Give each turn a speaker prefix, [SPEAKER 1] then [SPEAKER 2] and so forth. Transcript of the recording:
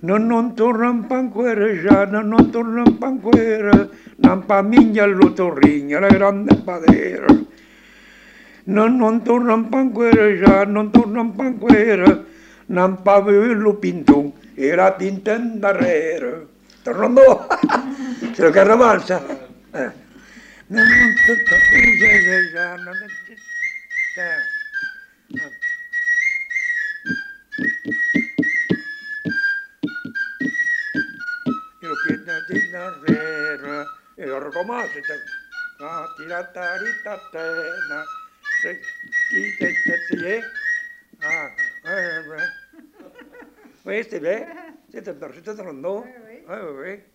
[SPEAKER 1] non torna in panquera già, non torna in panquera, non pa miglia all'otorrigna, la grande padera. Non torna in panquera già, non torna in panquera, non pa il pintun, era pinten darrere. Tornando, se lo carnaval, sa? Non torna in panquera già, non io piena di narrera e orgomato tirataritattena questo è beh siete tornando